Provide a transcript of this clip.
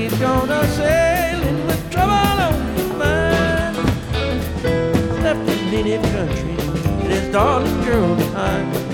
he's gone a sailing with trouble on his mind. Left his native country and his darling girl behind.